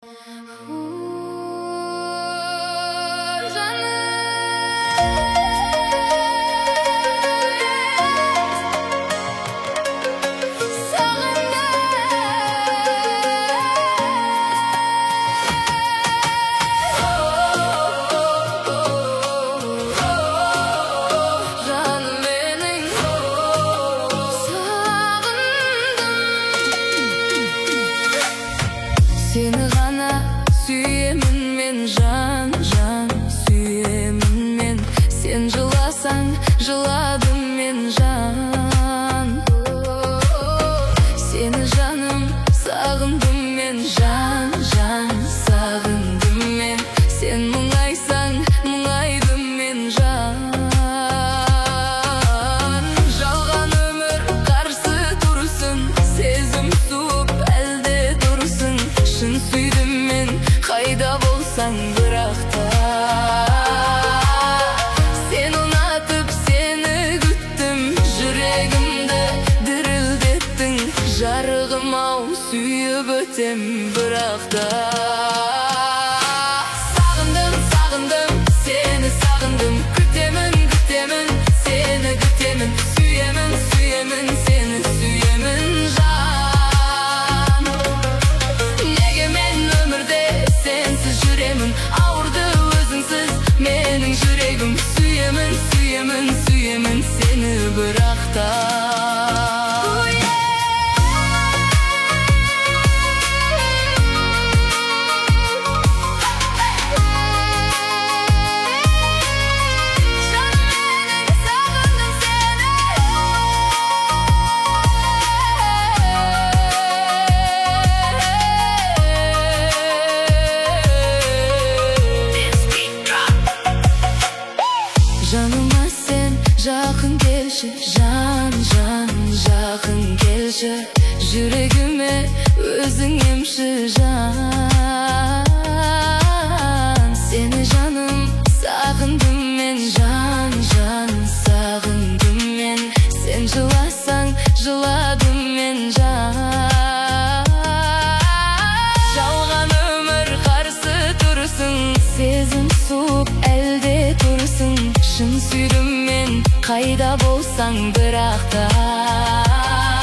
Seni ғана сүйемін мен, жан сүйемін мен. Сен жыласаң жыладым мен, жан. Сені жаным сағындым мен, жан сағындым мен. Сен мұңайсаң мұңайдым мен, жан. Жалған өмір қарсы тұрсын, сезім суып әлде тұрсын. Шын сүйдім мен, қайда болсаң бірақта. Сен ұнатып сені күттім, жүрегімді дірілдеттің. Жарығым ау, сүйіп өтем бірақта. Сағындым, сағындым, сені сағындым. Күтемін, күтемін, сені күтемін. Сүйемін, сүйемін, сені сүйемін, жан. Неге мен өмірде сенсіз жүремін, ауырды өзіңсіз менің жүрегім. Сүйемін, сүйемін, сүйемін сені бірақта. Жаныма сен жақын келші, жан жақын келші. Жүрегіме өзің емші, жан. Сені жаным сағындым мен, жан сағындым мен. Сен жыласаң жыладым мен, жан. Жалған өмір қарсы тұрсын, сезім суып әлде тұрсын. Шын сүйдім мен, қайда болсаң бірақта.